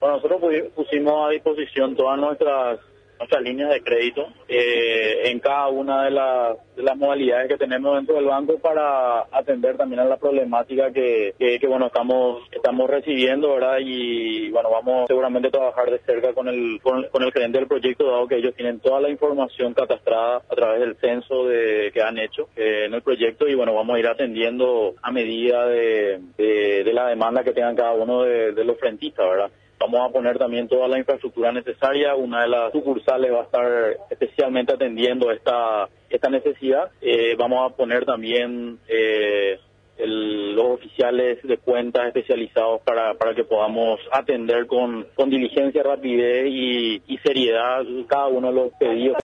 Bueno, nosotros pusimos a disposición todas nuestras líneas de crédito en cada una de las modalidades que tenemos dentro del banco para atender también a la problemática que bueno estamos recibiendo, ¿verdad? Y bueno, vamos seguramente a trabajar de cerca con el gerente del proyecto, dado que ellos tienen toda la información catastrada a través del censo que han hecho en el proyecto, y bueno, vamos a ir atendiendo a medida de la demanda que tengan cada uno de los frentistas, ¿verdad? Vamos a poner también toda la infraestructura necesaria. Una de las sucursales va a estar especialmente atendiendo esta necesidad. Vamos a poner también los oficiales de cuentas especializados para que podamos atender con diligencia, rapidez y seriedad cada uno de los pedidos.